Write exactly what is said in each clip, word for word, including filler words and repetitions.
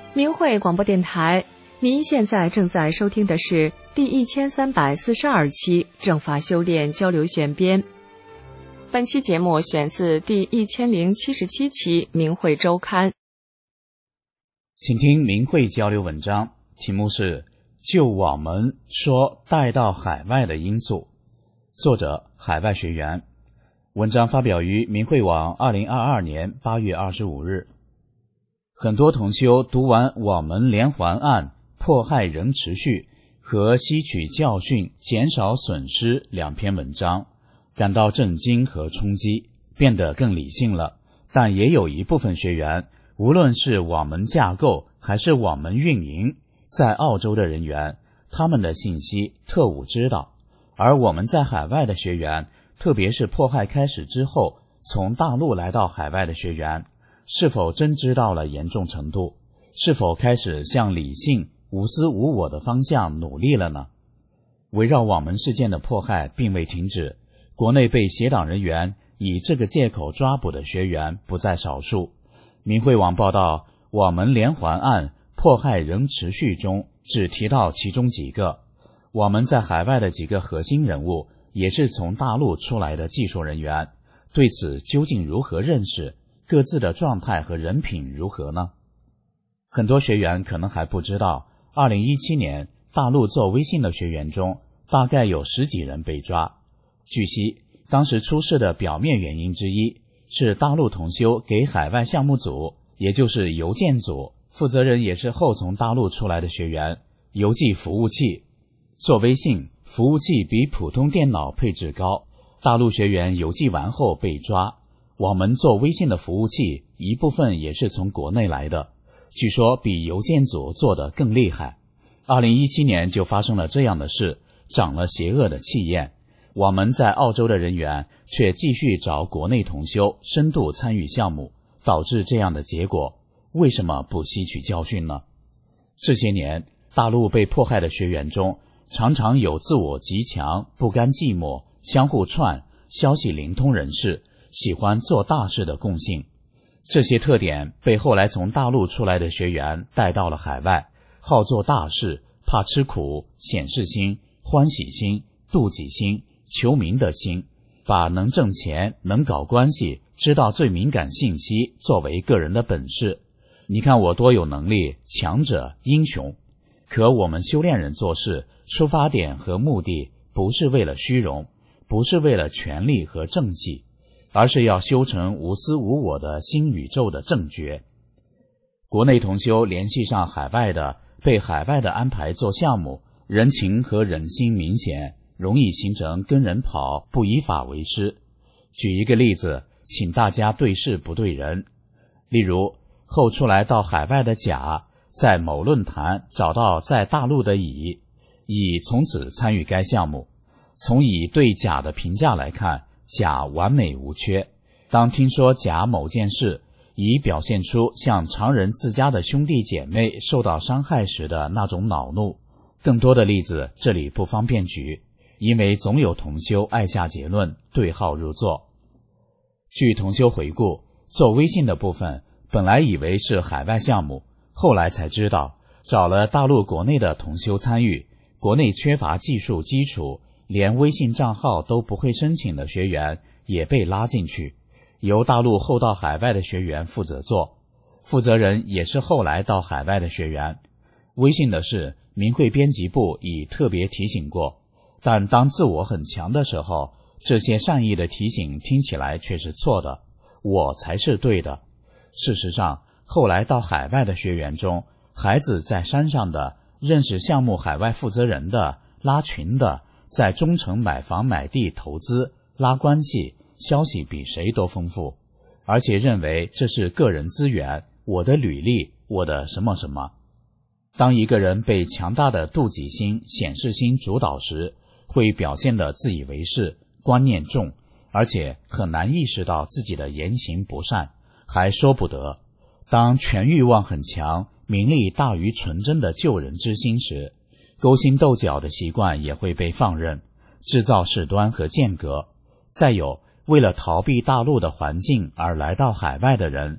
明慧广播电台，您现在正在收听的是第一千三百四十二期正法修炼交流选编。本期节目选自第一千零七十七期明慧周刊。 请听明慧交流文章，题目是就网门说带到海外的因素，作者海外学员。文章发表于明慧网二零二二年八月二十五日。很多同修读完网门连环案迫害仍持续和吸取教训减少损失两篇文章，感到震惊和冲击，变得更理性了。但也有一部分学员，无论是网门架构还是网门运营，在澳洲的人员，他们的信息特务知道，而我们在海外的学员，特别是迫害开始之后从大陆来到海外的学员，是否真知道了严重程度？是否开始向理性、无私无我的方向努力了呢？围绕网门事件的迫害并未停止，国内被协党人员以这个借口抓捕的学员不在少数。明慧网报道，网门连环案迫害仍持续中只提到其中几个。网门在海外的几个核心人物也是从大陆出来的技术人员，对此究竟如何认识？各自的状态和人品如何呢？很多学员可能还不知道，二零一七年大陆做微信的学员中，大概有十几人被抓。据悉，当时出事的表面原因之一是大陆同修给海外项目组，也就是邮件组负责人也是后从大陆出来的学员，邮寄服务器。做微信服务器比普通电脑配置高，大陆学员邮寄完后被抓。网门做微信的服务器一部分也是从国内来的，据说比邮件组做得更厉害。二零一七年就发生了这样的事，长了邪恶的气焰。网门在澳洲的人员却继续找国内同修深度参与项目，导致这样的结果。为什么不吸取教训呢？这些年大陆被迫害的学员中，常常有自我极强、不甘寂寞、相互串、消息灵通人士，喜欢做大事的共性。这些特点被后来从大陆出来的学员带到了海外，好做大事，怕吃苦，显示心、欢喜心、妒忌心、求名的心，把能挣钱、能搞关系、知道最敏感信息作为个人的本事。你看我多有能力，强者、英雄。可我们修炼人做事，出发点和目的不是为了虚荣，不是为了权力和政绩，而是要修成无私无我的新宇宙的正觉。国内同修联系上海外的，被海外的安排做项目，人情和人心明显，容易形成跟人跑，不以法为师。举一个例子，请大家对事不对人。例如，后出来到海外的甲，在某论坛找到在大陆的乙，乙从此参与该项目。从乙对甲的评价来看，甲完美无缺。当听说甲某件事，乙表现出像常人自家的兄弟姐妹受到伤害时的那种恼怒。更多的例子这里不方便举，因为总有同修爱下结论，对号入座。据同修回顾，做微信的部分本来以为是海外项目，后来才知道找了大陆国内的同修参与，国内缺乏技术基础，连微信账号都不会申请的学员也被拉进去，由大陆后到海外的学员负责做，负责人也是后来到海外的学员。微信的事，明慧编辑部已特别提醒过，但当自我很强的时候，这些善意的提醒听起来却是错的，我才是对的。事实上，后来到海外的学员中，孩子在山上的，认识项目海外负责人的，拉群的，在中城买房买地投资，拉关系，消息比谁都丰富，而且认为这是个人资源，我的履历，我的什么什么。当一个人被强大的妒忌心、显示心主导时，会表现得自以为是，观念重，而且很难意识到自己的言行不善，还说不得。当权欲望很强，名利大于纯真的救人之心时，勾心斗角的习惯也会被放任，制造事端和间隔。再有，为了逃避大陆的环境而来到海外的人，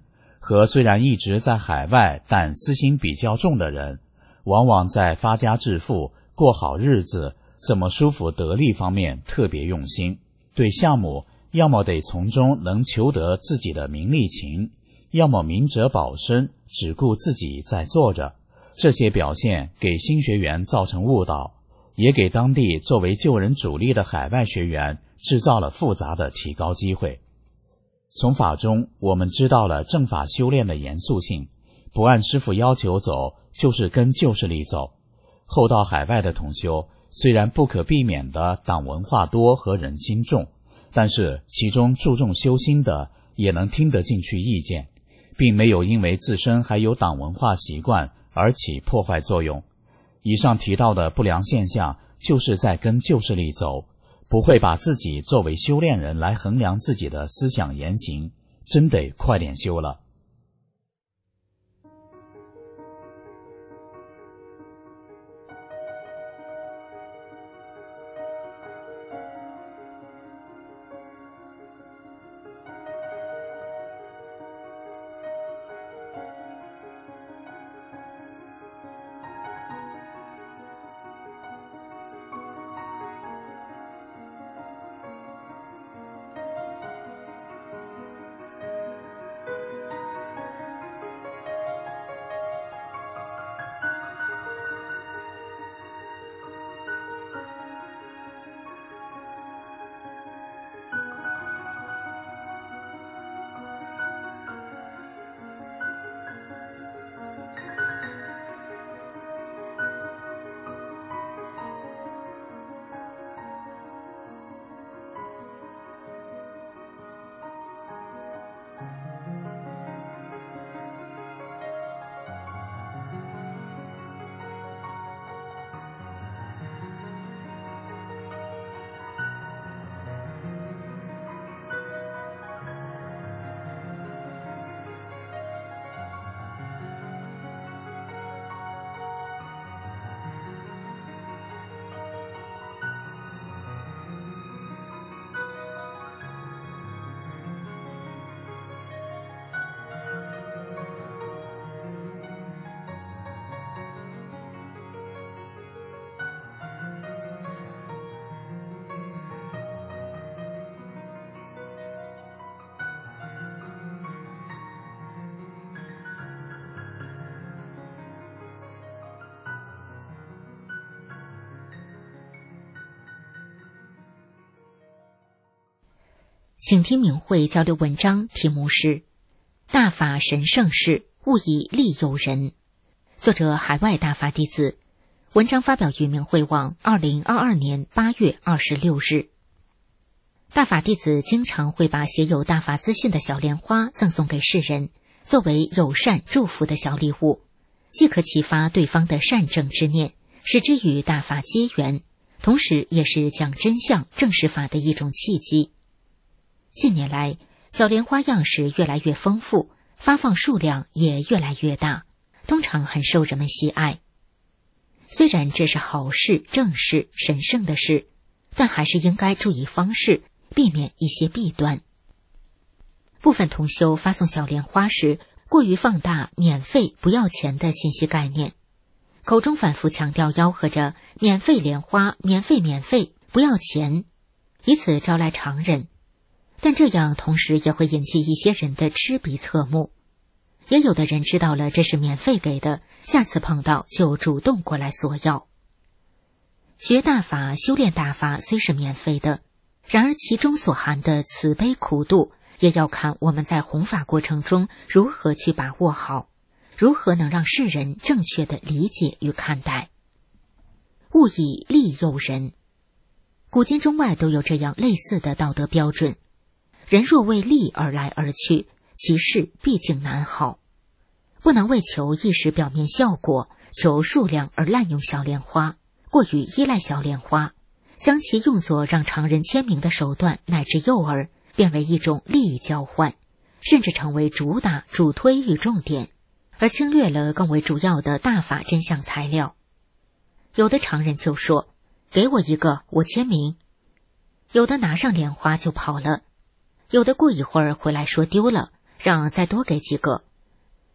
和虽然一直在海外但私心比较重的人，往往在发家致富、过好日子、怎么舒服得利方面特别用心，对项目要么得从中能求得自己的名利情，要么明哲保身，只顾自己在做着。这些表现给新学员造成误导，也给当地作为救人主力的海外学员制造了复杂的提高机会。从法中我们知道了正法修炼的严肃性，不按师父要求走，就是跟旧势力走。后到海外的同修虽然不可避免的党文化多和人心重，但是其中注重修心的也能听得进去意见，并没有因为自身还有党文化习惯而起破坏作用。以上提到的不良现象就是在跟旧势力走，不会把自己作为修炼人来衡量自己的思想言行，真得快点修了。 请听明慧交流文章，题目是大法神圣事，勿以利诱人。作者海外大法弟子，文章发表于明慧网二零二二年八月二十六日。大法弟子经常会把写有大法资讯的小莲花赠送给世人，作为友善祝福的小礼物，既可启发对方的善正之念，使之与大法结缘，同时也是讲真相正实法的一种契机。近年来，小莲花样式越来越丰富，发放数量也越来越大，通常很受人们喜爱。虽然这是好事、正事、神圣的事，但还是应该注意方式，避免一些弊端。部分同修发送小莲花时，过于放大免费不要钱的信息概念，口中反复强调吆喝着免费莲花、免费免费不要钱，以此招来常人。但这样同时也会引起一些人的吃鼻侧目，也有的人知道了这是免费给的，下次碰到就主动过来索要。学大法、修炼大法虽是免费的，然而其中所含的慈悲苦度，也要看我们在弘法过程中如何去把握好，如何能让世人正确的理解与看待。勿以利诱人，古今中外都有这样类似的道德标准。人若为利而来而去，其事毕竟难好。不能为求一时表面效果，求数量而滥用小莲花，过于依赖小莲花，将其用作让常人签名的手段乃至诱饵，变为一种利益交换，甚至成为主打主推与重点，而轻略了更为主要的大法真相材料。有的常人就说，给我一个，我签名。有的拿上莲花就跑了，有的过一会儿回来说丢了，让再多给几个，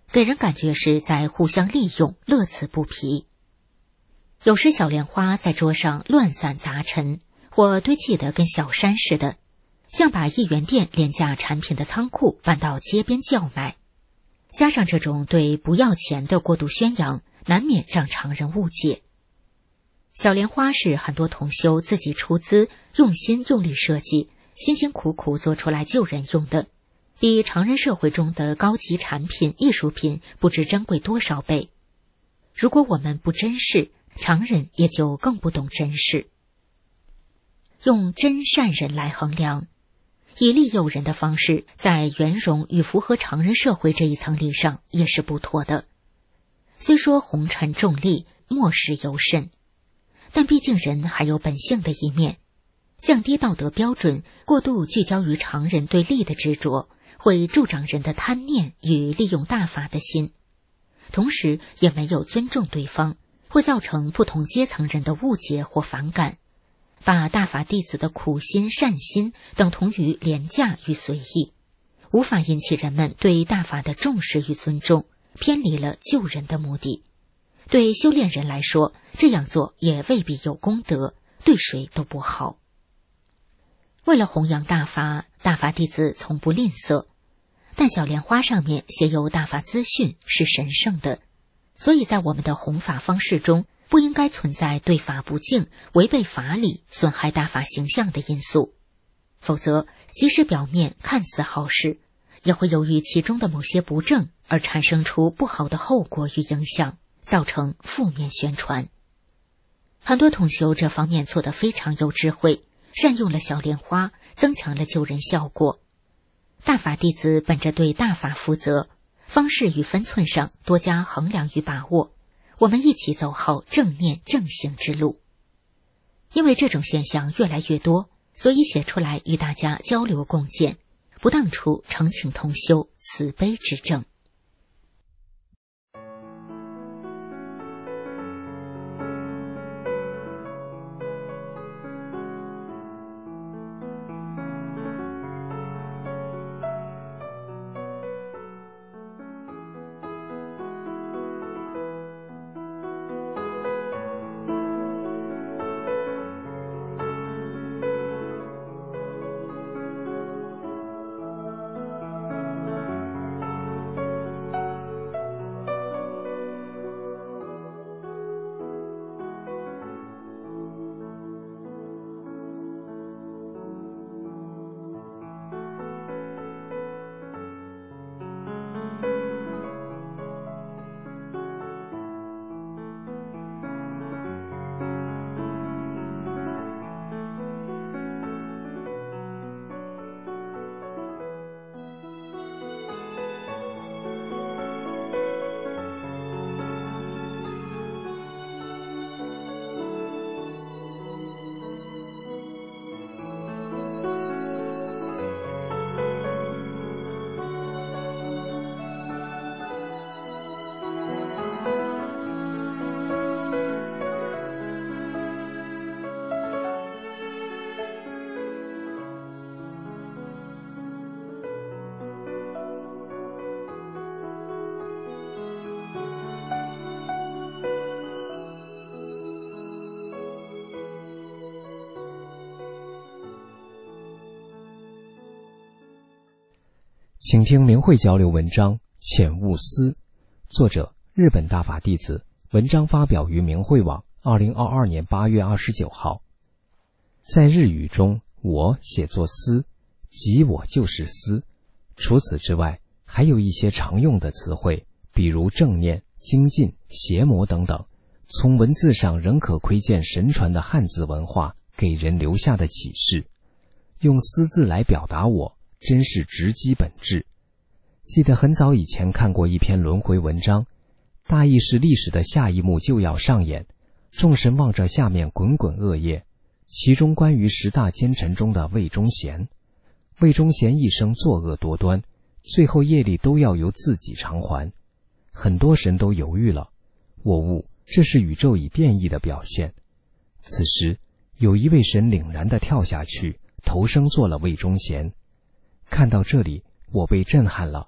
给人感觉是在互相利用，乐此不疲。有时小莲花在桌上乱散杂陈，或堆砌得跟小山似的，像把一元店廉价产品的仓库搬到街边叫卖。加上这种对不要钱的过度宣扬，难免让常人误解。小莲花是很多同修自己出资，用心用力设计，辛辛苦苦做出来救人用的，比常人社会中的高级产品、艺术品不知珍贵多少倍。如果我们不珍视，常人也就更不懂珍视。用真善人来衡量，以利诱人的方式在圆融与符合常人社会这一层力上也是不妥的。虽说红尘重利，莫使尤甚，但毕竟人还有本性的一面，降低道德标准，过度聚焦于常人对利的执着，会助长人的贪念与利用大法的心，同时也没有尊重对方，会造成不同阶层人的误解或反感，把大法弟子的苦心善心等同于廉价与随意，无法引起人们对大法的重视与尊重，偏离了救人的目的。对修炼人来说，这样做也未必有功德，对谁都不好。为了弘扬大法，大法弟子从不吝啬，但小莲花上面写有大法资讯是神圣的，所以在我们的弘法方式中，不应该存在对法不敬、违背法理、损害大法形象的因素。否则，即使表面看似好事，也会由于其中的某些不正而产生出不好的后果与影响，造成负面宣传。很多同修这方面做得非常有智慧，善用了小莲花，增强了救人效果。大法弟子本着对大法负责，方式与分寸上多加衡量与把握，我们一起走好正念正行之路。因为这种现象越来越多，所以写出来与大家交流共鉴，不当初诚请同修慈悲之正。 请听明慧交流文章《浅悟思》，作者日本大法弟子，文章发表于明慧网，二零二二年八月二十九号。在日语中，我写作思，即我就是思。除此之外，还有一些常用的词汇，比如正念、精进、邪魔等等。从文字上仍可窥见神传的汉字文化给人留下的启示。用思字来表达我，真是直击本质。记得很早以前看过一篇轮回文章，大意是历史的下一幕就要上演，众神望着下面滚滚恶业，其中关于十大奸臣中的魏忠贤。魏忠贤一生作恶多端，最后业力都要由自己偿还。很多神都犹豫了，我悟这是宇宙已变异的表现。此时有一位神凛然地跳下去，投生做了魏忠贤。看到这里，我被震撼了。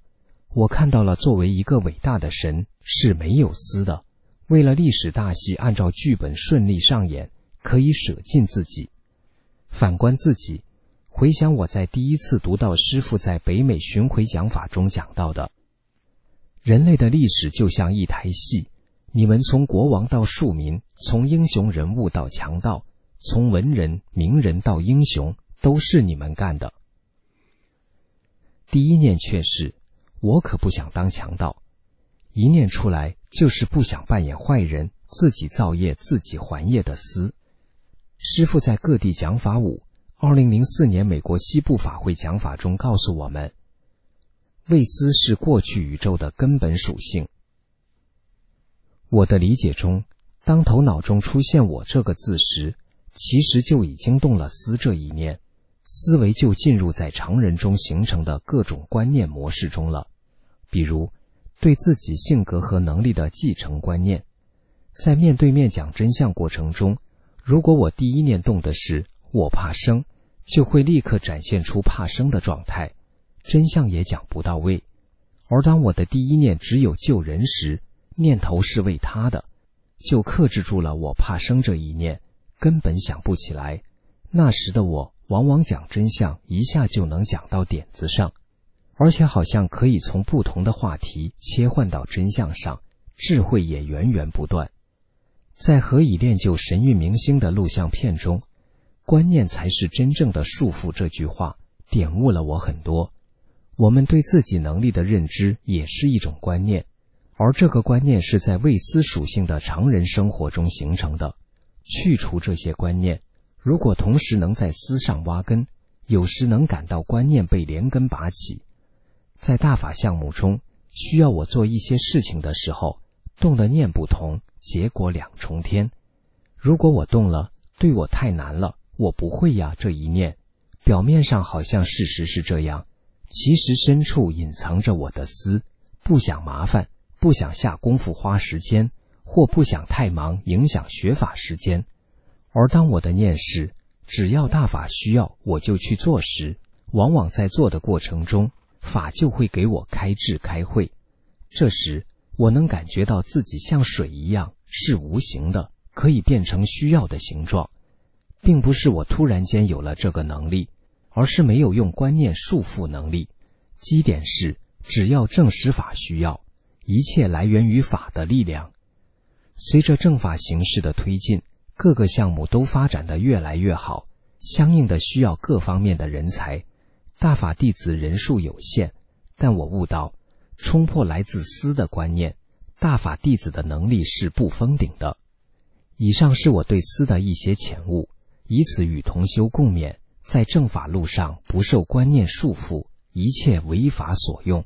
我看到了作为一个伟大的神是没有私的，为了历史大戏按照剧本顺利上演，可以舍尽自己。反观自己，回想我在第一次读到师父在北美巡回讲法中讲到的，人类的历史就像一台戏，你们从国王到庶民，从英雄人物到强盗，从文人名人到英雄，都是你们干的。第一念却是，我可不想当强盗。一念出来就是不想扮演坏人，自己造业自己还业的私。师父在各地讲法五，二零零四年美国西部法会讲法中告诉我们，为私是过去宇宙的根本属性。我的理解中，当头脑中出现我这个字时，其实就已经动了私这一念，思维就进入在常人中形成的各种观念模式中了，比如对自己性格和能力的继承观念。在面对面讲真相过程中，如果我第一念动的是我怕生，就会立刻展现出怕生的状态，真相也讲不到位。而当我的第一念只有救人时，念头是为他的，就克制住了我怕生这一念，根本想不起来。那时的我往往讲真相一下就能讲到点子上，而且好像可以从不同的话题切换到真相上，智慧也源源不断。在何以练就神韵明星的录像片中，观念才是真正的束缚这句话点悟了我很多。我们对自己能力的认知也是一种观念，而这个观念是在未思属性的常人生活中形成的。去除这些观念，如果同时能在思上挖根，有时能感到观念被连根拔起。在大法项目中，需要我做一些事情的时候，动的念不同，结果两重天。如果我动了，对我太难了，我不会呀这一念，表面上好像事实是这样，其实深处隐藏着我的私，不想麻烦，不想下功夫花时间，或不想太忙影响学法时间。而当我的念是只要大法需要我就去做时，往往在做的过程中，法就会给我开智开慧。这时我能感觉到自己像水一样是无形的，可以变成需要的形状，并不是我突然间有了这个能力，而是没有用观念束缚能力。基点是只要正实法需要，一切来源于法的力量。随着正法形式的推进，各个项目都发展得越来越好，相应的需要各方面的人才。大法弟子人数有限，但我悟到冲破来自私的观念，大法弟子的能力是不封顶的。以上是我对私的一些浅悟，以此与同修共勉，在正法路上不受观念束缚，一切为法所用。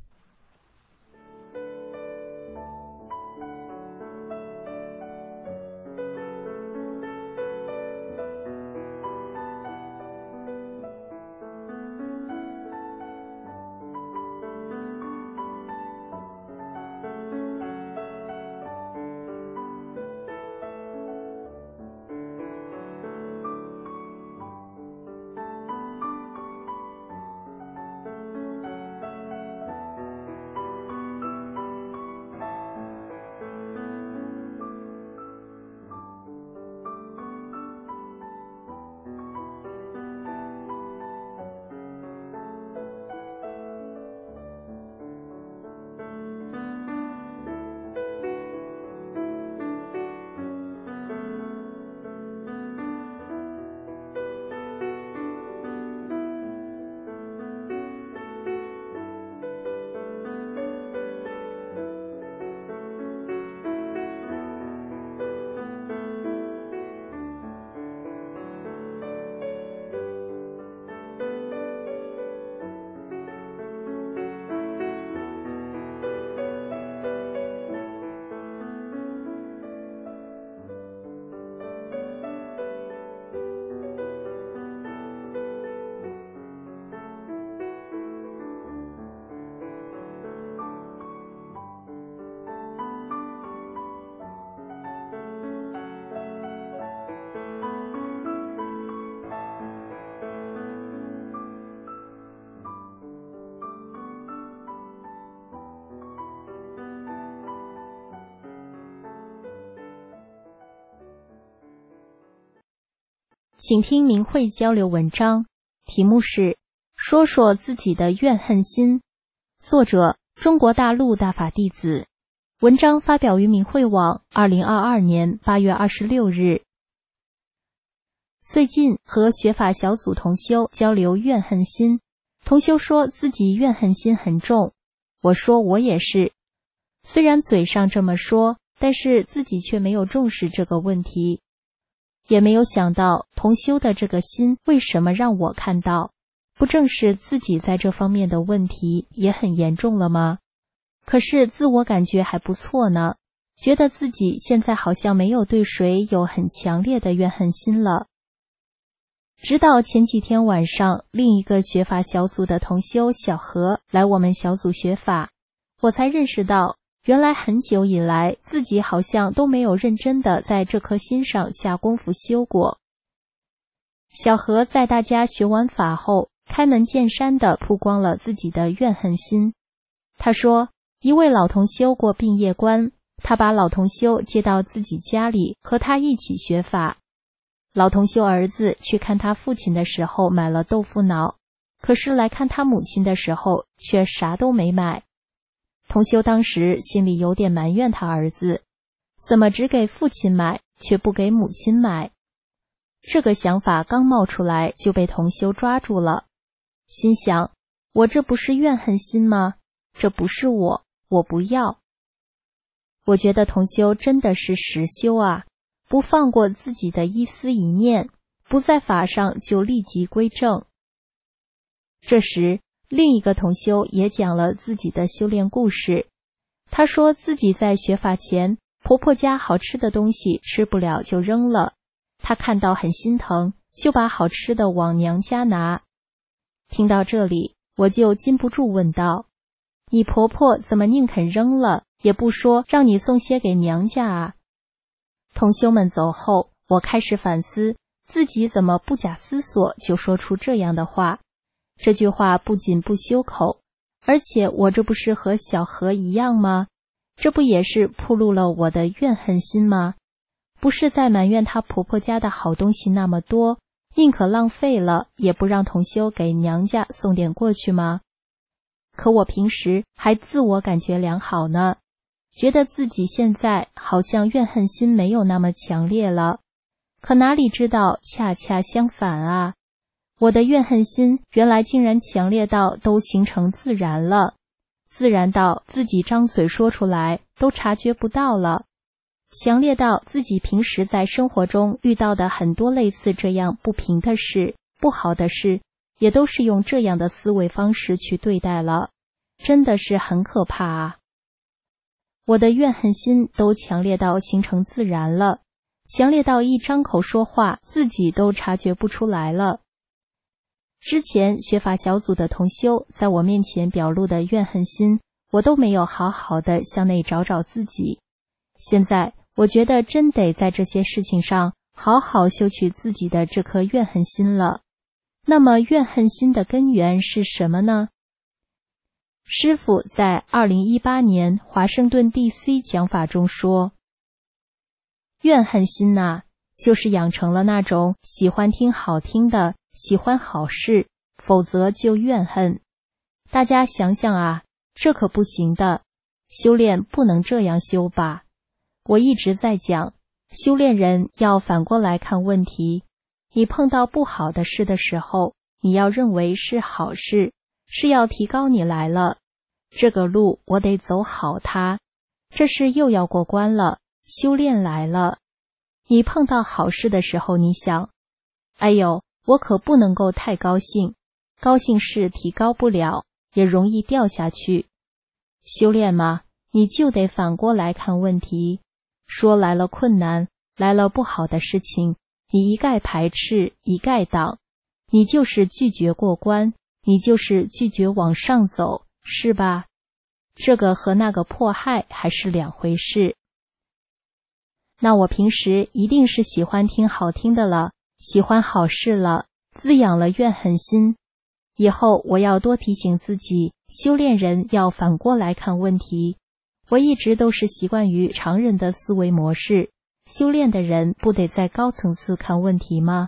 请听明慧交流文章，题目是说说自己的怨恨心，作者中国大陆大法弟子，文章发表于明慧网二零二二年八月二十六日。最近和学法小组同修交流怨恨心，同修说自己怨恨心很重，我说我也是，虽然嘴上这么说，但是自己却没有重视这个问题，也没有想到同修的这个心为什么让我看到，不正是自己在这方面的问题也很严重了吗？可是自我感觉还不错呢，觉得自己现在好像没有对谁有很强烈的怨恨心了。直到前几天晚上，另一个学法小组的同修小何来我们小组学法，我才认识到原来很久以来自己好像都没有认真的在这颗心上下功夫修过。小何在大家学完法后，开门见山地曝光了自己的怨恨心。他说，一位老同修过病业关，他把老同修接到自己家里和他一起学法。老同修儿子去看他父亲的时候买了豆腐脑，可是来看他母亲的时候却啥都没买。同修当时心里有点埋怨他儿子，怎么只给父亲买，却不给母亲买？这个想法刚冒出来就被同修抓住了，心想，我这不是怨恨心吗？这不是我，我不要。我觉得同修真的是实修啊，不放过自己的一思一念，不在法上就立即归正。这时另一个同修也讲了自己的修炼故事，他说自己在学法前，婆婆家好吃的东西吃不了就扔了，他看到很心疼，就把好吃的往娘家拿。听到这里，我就禁不住问道，你婆婆怎么宁肯扔了，也不说让你送些给娘家啊？同修们走后，我开始反思自己怎么不假思索就说出这样的话。这句话不仅不修口，而且我这不是和小何一样吗？这不也是暴露了我的怨恨心吗？不是在埋怨她婆婆家的好东西那么多，宁可浪费了，也不让同修给娘家送点过去吗？可我平时还自我感觉良好呢，觉得自己现在好像怨恨心没有那么强烈了，可哪里知道恰恰相反啊！我的怨恨心原来竟然强烈到都形成自然了，自然到自己张嘴说出来都察觉不到了，强烈到自己平时在生活中遇到的很多类似这样不平的事、不好的事，也都是用这样的思维方式去对待了，真的是很可怕啊！我的怨恨心都强烈到形成自然了，强烈到一张口说话自己都察觉不出来了。之前学法小组的同修在我面前表露的怨恨心，我都没有好好的向内找找自己。现在我觉得真得在这些事情上好好修取自己的这颗怨恨心了。那么怨恨心的根源是什么呢？师父在二零一八年华盛顿 D C 讲法中说，怨恨心啊，就是养成了那种喜欢听好听的，喜欢好事，否则就怨恨。大家想想啊，这可不行的，修炼不能这样修吧。我一直在讲，修炼人要反过来看问题，你碰到不好的事的时候，你要认为是好事，是要提高你来了，这个路我得走好它，这是又要过关了，修炼来了。你碰到好事的时候，你想，哎呦，我可不能够太高兴，高兴是提高不了，也容易掉下去。修炼嘛，你就得反过来看问题，说来了困难，来了不好的事情，你一概排斥，一概挡，你就是拒绝过关，你就是拒绝往上走，是吧？这个和那个迫害还是两回事。那我平时一定是喜欢听好听的了，喜欢好事了，滋养了怨恨心。以后我要多提醒自己，修炼人要反过来看问题。我一直都是习惯于常人的思维模式，修炼的人不得在高层次看问题吗？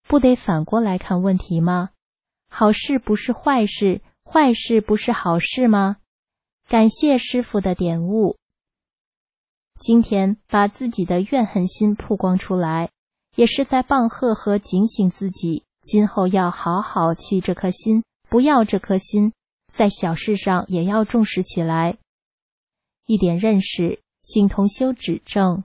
不得反过来看问题吗？好事不是坏事，坏事不是好事吗？感谢师父的点悟。今天把自己的怨恨心曝光出来，也是在棒喝和警醒自己，今后要好好去这颗心，不要这颗心，在小事上也要重视起来。一点认识，形同修止正。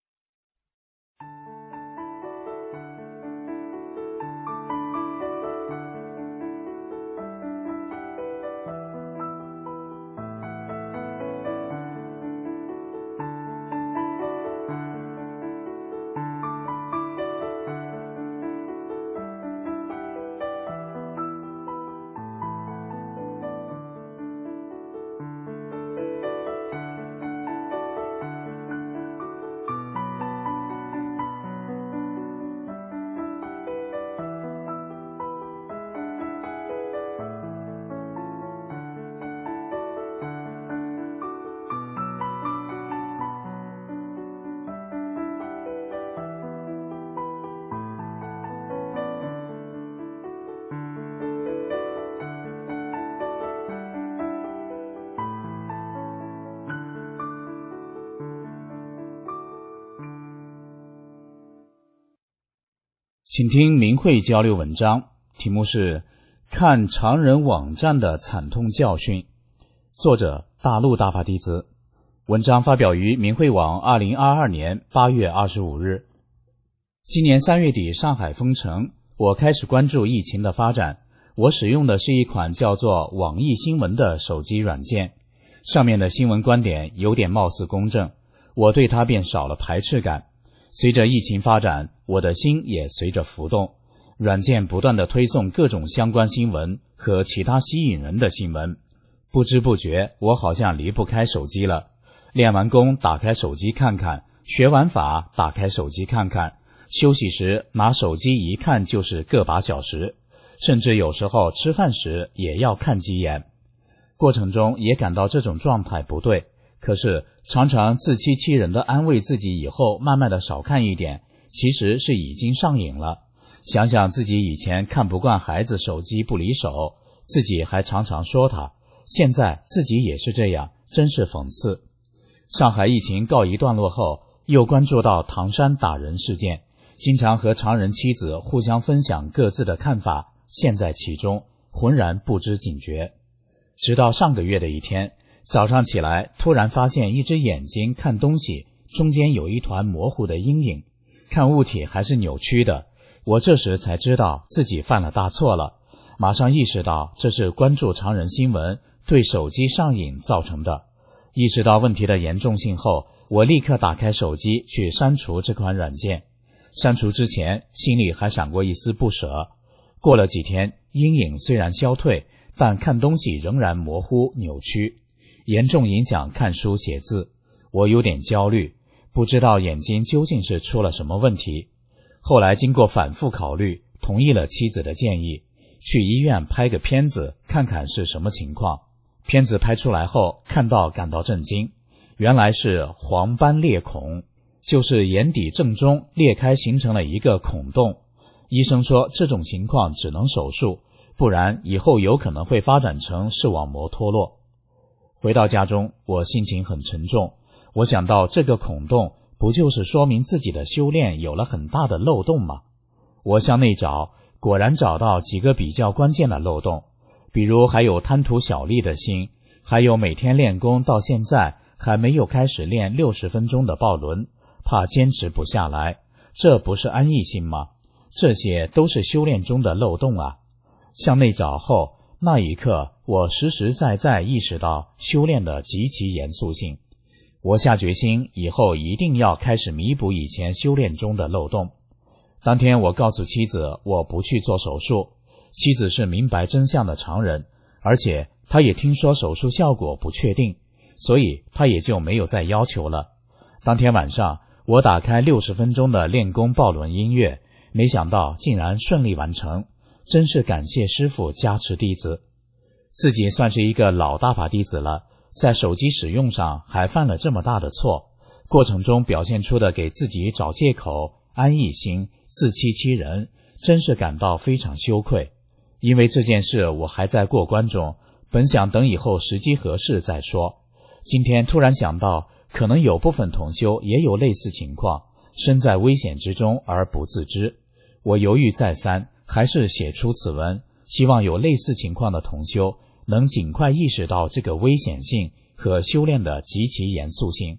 请听明慧交流文章，题目是看常人网站的惨痛教训，作者大陆大法弟子。文章发表于明慧网二零二二年八月二十五日。今年三月底上海封城，我开始关注疫情的发展。我使用的是一款叫做网易新闻的手机软件，上面的新闻观点有点貌似公正，我对它便少了排斥感。随着疫情发展，我的心也随着浮动，软件不断地推送各种相关新闻和其他吸引人的新闻。不知不觉，我好像离不开手机了。练完功打开手机看看，学完法打开手机看看，休息时拿手机一看就是个把小时，甚至有时候吃饭时也要看几眼。过程中也感到这种状态不对，可是常常自欺欺人的安慰自己以后慢慢的少看一点，其实是已经上瘾了。想想自己以前看不惯孩子手机不离手，自己还常常说他，现在自己也是这样，真是讽刺。上海疫情告一段落后，又关注到唐山打人事件，经常和常人妻子互相分享各自的看法，陷在其中，浑然不知警觉。直到上个月的一天，早上起来突然发现一只眼睛看东西，中间有一团模糊的阴影，看物体还是扭曲的。我这时才知道自己犯了大错了，马上意识到这是关注常人新闻对手机上瘾造成的。意识到问题的严重性后，我立刻打开手机去删除这款软件。删除之前心里还闪过一丝不舍，过了几天，阴影虽然消退，但看东西仍然模糊扭曲，严重影响看书写字。我有点焦虑，不知道眼睛究竟是出了什么问题。后来经过反复考虑，同意了妻子的建议，去医院拍个片子看看是什么情况。片子拍出来后，看到感到震惊，原来是黄斑裂孔，就是眼底正中裂开形成了一个孔洞。医生说这种情况只能手术，不然以后有可能会发展成视网膜脱落。回到家中，我心情很沉重，我想到这个孔洞不就是说明自己的修炼有了很大的漏洞吗？我向内找，果然找到几个比较关键的漏洞，比如还有贪图小利的心，还有每天练功到现在还没有开始练六十分钟的抱轮，怕坚持不下来，这不是安逸心吗？这些都是修炼中的漏洞啊。向内找后，那一刻我实实在在意识到修炼的极其严肃性。我下决心以后一定要开始弥补以前修炼中的漏洞。当天我告诉妻子我不去做手术，妻子是明白真相的常人，而且她也听说手术效果不确定，所以她也就没有再要求了。当天晚上我打开六十分钟的练功抱轮音乐，没想到竟然顺利完成，真是感谢师父加持弟子。自己算是一个老大法弟子了，在手机使用上还犯了这么大的错，过程中表现出的给自己找借口、安逸心、自欺欺人， 真是感到非常羞愧。因为这件事我还在过关中，本想等以后时机合适再说。今天突然想到，可能有部分同修也有类似情况，身在危险之中而不自知。我犹豫再三，还是写出此文，希望有类似情况的同修能尽快意识到这个危险性和修炼的极其严肃性。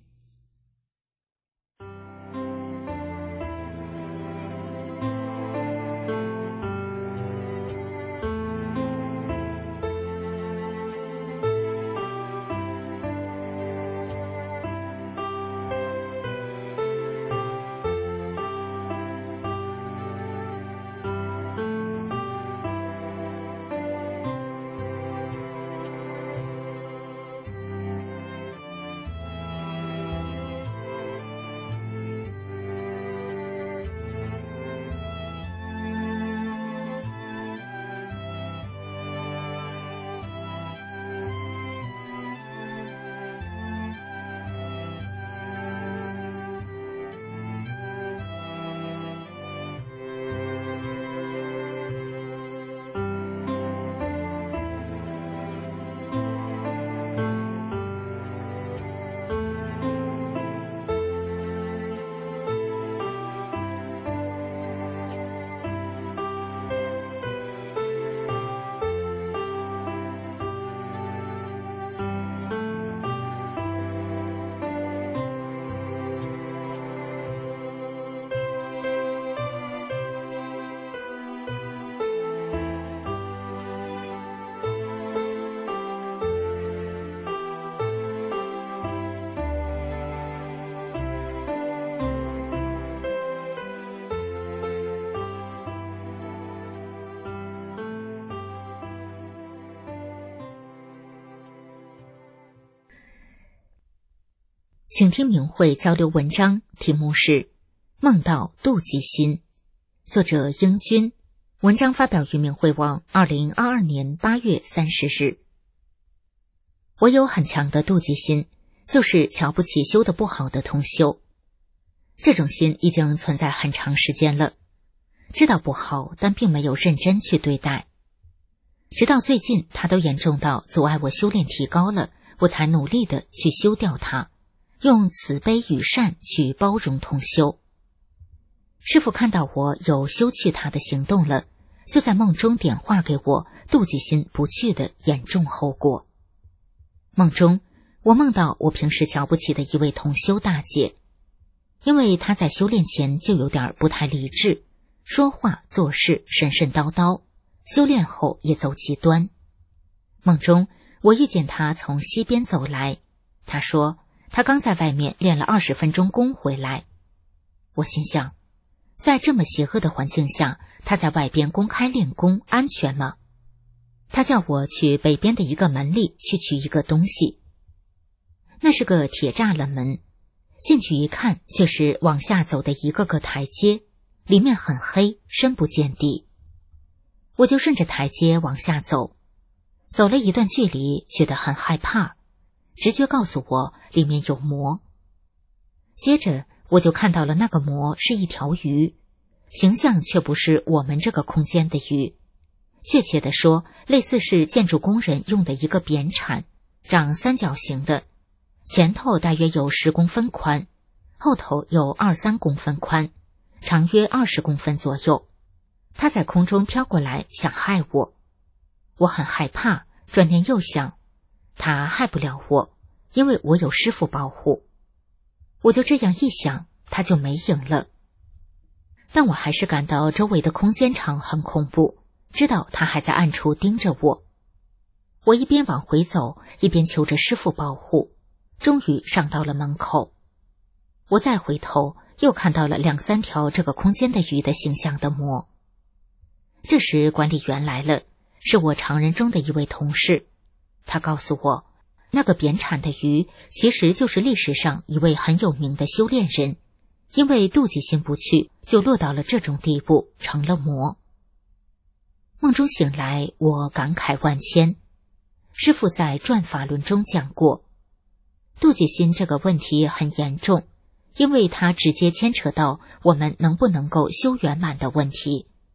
请听明慧交流文章，题目是《梦到妒忌心》，作者英军，文章发表于明慧网二零二二年八月三十日。我有很强的妒忌心，就是瞧不起修得不好的同修。这种心已经存在很长时间了，知道不好，但并没有认真去对待。直到最近，它都严重到阻碍我修炼提高了，我才努力的去修掉它，用慈悲与善去包容同修。师父看到我有修去他的行动了，就在梦中点化给我妒忌心不去的严重后果。梦中我梦到我平时瞧不起的一位同修大姐，因为她在修炼前就有点不太理智，说话做事神神叨叨，修炼后也走极端。梦中我遇见她从西边走来，她说她刚在外面练了二十分钟功回来。我心想，在这么邪恶的环境下，她在外边公开练功安全吗？她叫我去北边的一个门里去取一个东西。那是个铁栅栏门，进去一看，就是往下走的一个个台阶，里面很黑，深不见底。我就顺着台阶往下走，走了一段距离，觉得很害怕，直觉告诉我里面有魔。接着我就看到了那个魔是一条鱼，形象却不是我们这个空间的鱼，确切地说，类似是建筑工人用的一个扁铲，长三角形的，前头大约有十公分宽，后头有二三公分宽，长约二十公分左右。它在空中飘过来，想害我。我很害怕，转念又想，它害不了我，因为我有师父保护。我就这样一想，它就没影了。但我还是感到周围的空间场很恐怖，知道它还在暗处盯着我。我一边往回走，一边求着师父保护，终于上到了门口。我再回头，又看到了两三条这个空间的鱼的形象的魔。这时管理员来了，是我常人中的一位同事。他告诉我，那个扁铲的鱼其实就是历史上一位很有名的修炼人，因为妒忌心不去，就落到了这种地步，成了魔。梦中醒来，我感慨万千。师父在转法轮中讲过，妒忌心这个问题很严重，因为它直接牵扯到我们能不能够修圆满的问题。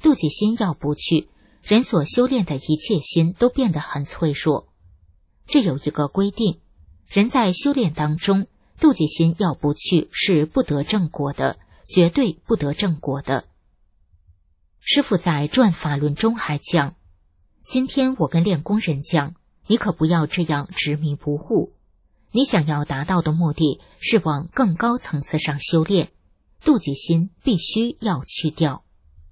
妒忌心要不去，人所修炼的一切心都变得很脆弱。这有一个规定，人在修炼当中，妒忌心要不去是不得正果的，绝对不得正果的。师父在传法论中还讲，今天我跟练功人讲，你可不要这样执迷不悟。你想要达到的目的是往更高层次上修炼，妒忌心必须要去掉。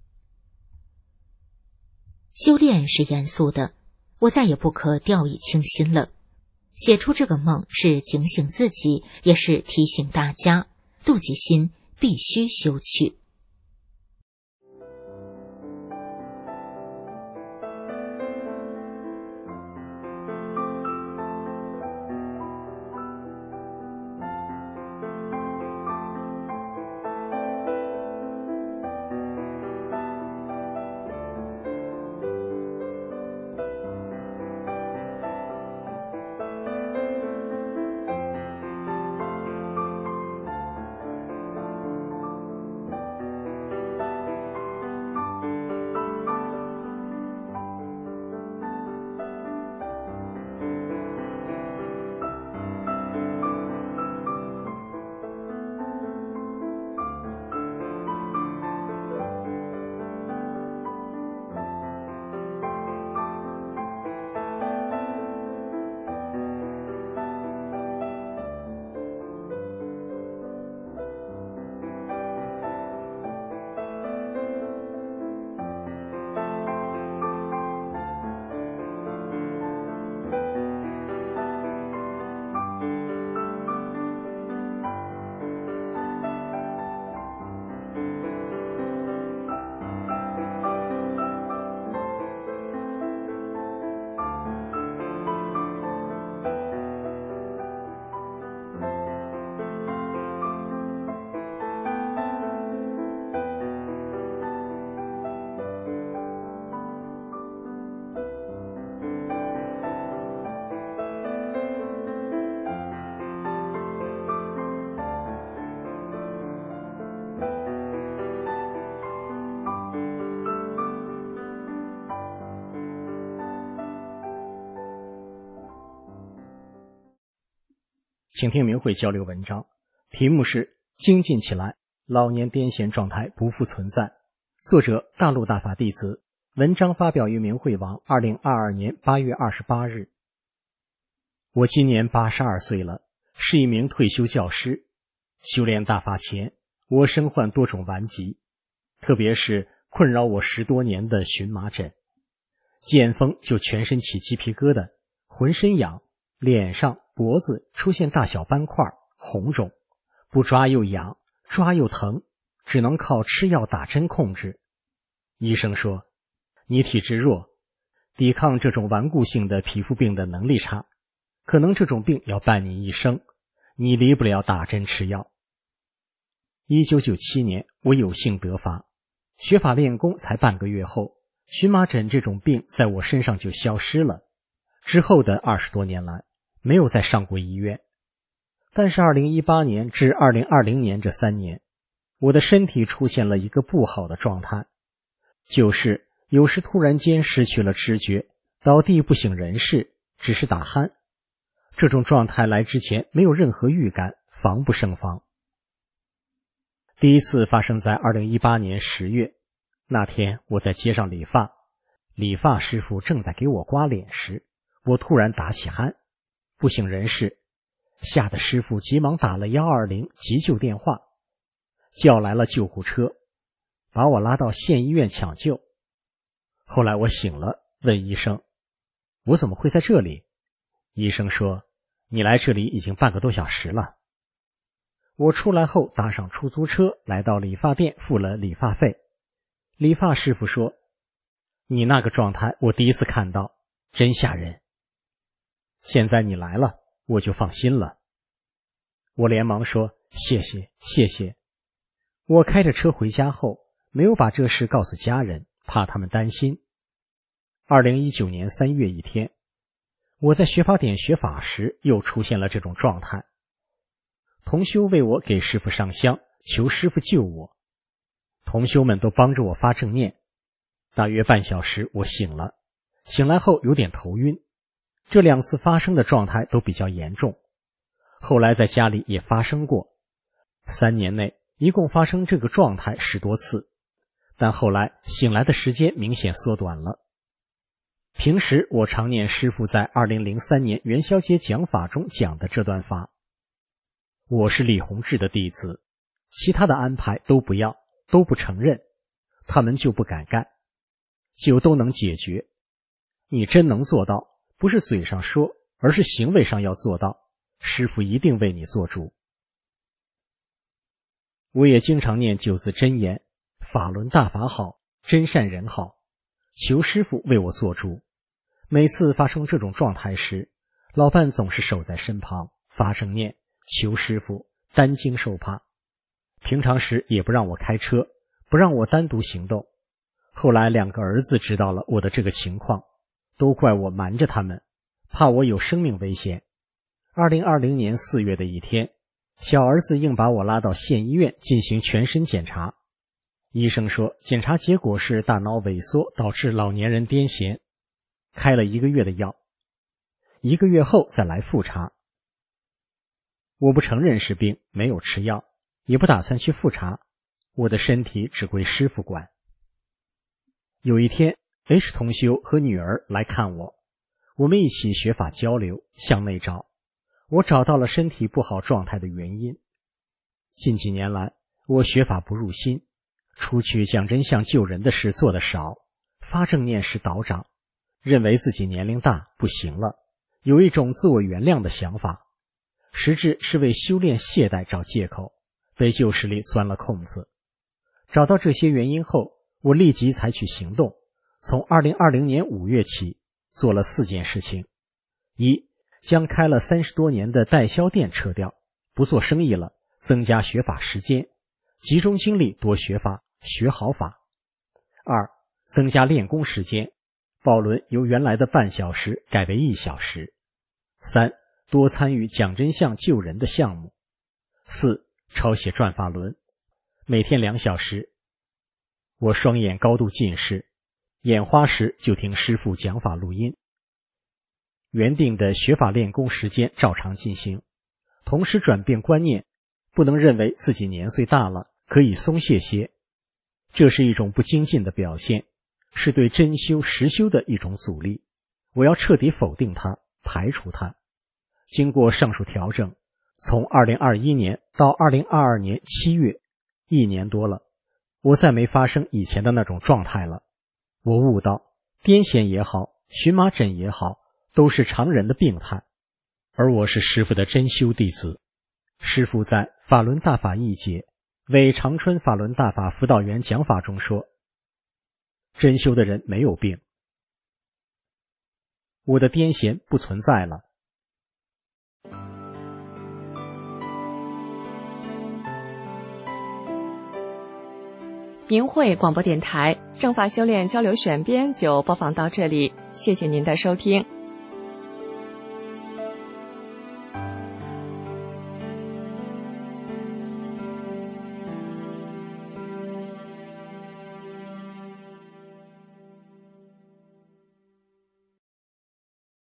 修炼是严肃的，我再也不可掉以轻心了。写出这个梦是警醒自己，也是提醒大家，妒忌心必须修去。 请听明慧交流文章，题目是精进起来，老年癫痫状态不复存在。作者大陆大法弟子，文章发表于明慧网二零二二年八月二十八日。我今年八十二岁了，是一名退休教师。修炼大法前，我身患多种顽疾，特别是困扰我十多年的荨麻疹。见风就全身起鸡皮疙瘩，浑身痒，脸上脖子出现大小斑块红肿，不抓又痒，抓又疼，只能靠吃药打针控制。医生说，你体质弱，抵抗这种顽固性的皮肤病的能力差，可能这种病要伴你一生，你离不了打针吃药。一九九七年，我有幸得法，学法练功才半个月后，荨麻疹这种病在我身上就消失了。之后的二十多年来，没有再上过医院。但是二零一八年至二零二零年这三年，我的身体出现了一个不好的状态，就是有时突然间失去了知觉，倒地不省人事，只是打鼾。这种状态来之前没有任何预感，防不胜防。第一次发生在二零一八年十月，那天我在街上理发，理发师傅正在给我刮脸时，我突然打起鼾，不省人事，吓得师傅急忙打了一二零急救电话，叫来了救护车，把我拉到县医院抢救。后来我醒了，问医生，我怎么会在这里？医生说，你来这里已经半个多小时了。我出来后搭上出租车，来到理发店付了理发费。理发师傅说，你那个状态我第一次看到，真吓人。现在你来了，我就放心了。我连忙说，谢谢谢谢。我开着车回家后，没有把这事告诉家人，怕他们担心。二零一九年三月一天，我在学法典学法时又出现了这种状态。同修为我给师父上香，求师父救我。同修们都帮着我发正念， 大约半小时我醒了，醒来后有点头晕，这两次发生的状态都比较严重。后来在家里也发生过，三年内一共发生这个状态十多次，但后来醒来的时间明显缩短了。平时我常念师父在二零零三年元宵节讲法中讲的这段法：我是李洪志的弟子，其他的安排都不要，都不承认，他们就不敢干，就都能解决。你真能做到，不是嘴上说，而是行为上要做到，师父一定为你做主。我也经常念九字真言：法轮大法好，真善人好，求师父为我做主。每次发生这种状态时，老伴总是守在身旁，发声念，求师父担惊受怕。平常时也不让我开车，不让我单独行动。后来两个儿子知道了我的这个情况，都怪我瞒着他们，怕我有生命危险。二零二零年四月的一天，小儿子硬把我拉到县医院进行全身检查。医生说检查结果是大脑萎缩导致老年人癫痫，开了一个月的药，一个月后再来复查。我不承认是病，没有吃药，也不打算去复查，我的身体只归师父管。有一天 H 同修和女儿来看我，我们一起学法交流，向内找，我找到了身体不好状态的原因。近几年来，我学法不入心，出去讲真相救人的事做得少，发正念时倒长，认为自己年龄大不行了，有一种自我原谅的想法，实质是为修炼懈怠找借口，被旧势力钻了空子。找到这些原因后，我立即采取行动，从二零二零年五月起做了四件事情：一，将开了三十多年的代销店撤掉，不做生意了，增加学法时间，集中精力多学法，学好法。二，增加练功时间，报轮由原来的半小时改为一小时。三，多参与讲真相救人的项目。四，抄写转法轮，每天两小时。我双眼高度近视，眼花时就听师父讲法录音。原定的学法练功时间照常进行，同时转变观念，不能认为自己年岁大了，可以松懈些。这是一种不精进的表现，是对真修实修的一种阻力。我要彻底否定它，排除它。经过上述调整，从二零二一年到二零二二年七月，一年多了，我再没发生以前的那种状态了。我悟到，癫痫也好，荨麻疹也好，都是常人的病态，而我是师父的真修弟子。师父在《法轮大法一解》为长春法轮大法辅导员讲法中说，真修的人没有病，我的癫痫不存在了。 明慧广播电台正法修炼交流选编就播放到这里，谢谢您的收听。